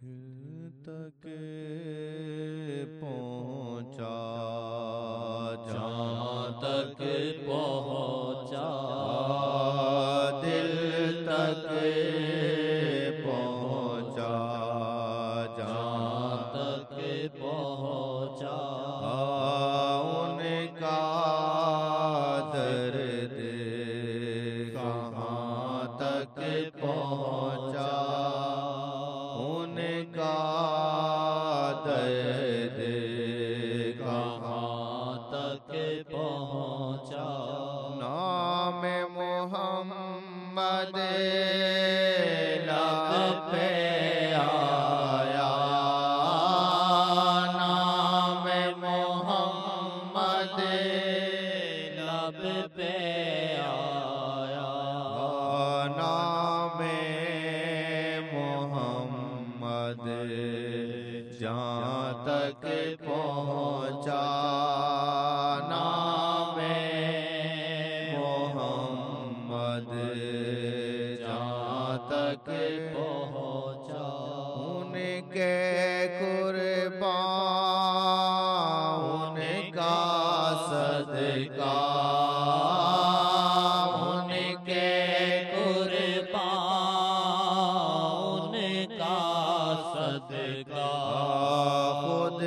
दिल तक पहुँचा जहाँ तक पहुँचा दिल तक पहुँचा जहाँ तक पहुँचा उनका दर्द कहाँ तक पहुँचा उनका दर्द कहाँ तक पहुँचा नाम मोहम्मद लब पे आया नाम मोहम्मद लब पे आया नाम मोहम्मद जहाँ तक पहुँचा नाम मोहम्मद जहाँ तक पहुँचा उनके कुर्बान उनका सदका उनके कुर्बान उनका सदका खुद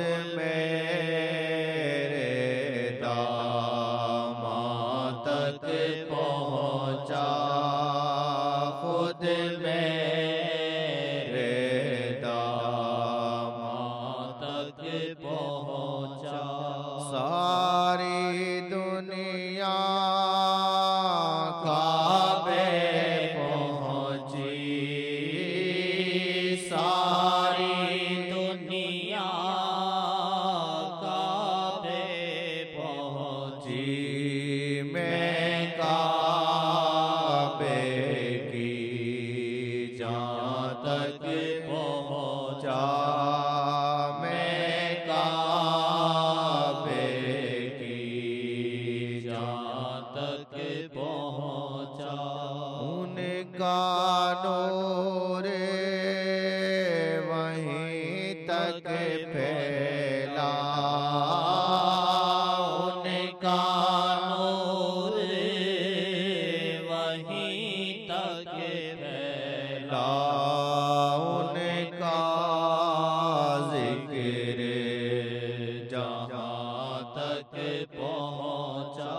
मेरे दामां तक पहुँचा खुद मेरे दामां तक पहुँचा सारी दुनिया काबे पहुँची सारी दुनिया काबे पहुँची जी मैं काबे की जहाँ तक पहुँचा मैं काबे की जहाँ तक पहुँचा उनका नूर वहीं तक फैला उनका नूर वहीं तक फैला उनका जिक्र जहाँ तक पहुँचा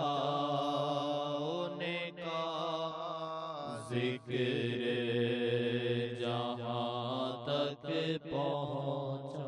उनका जिक्र जहाँ तक पहुँचा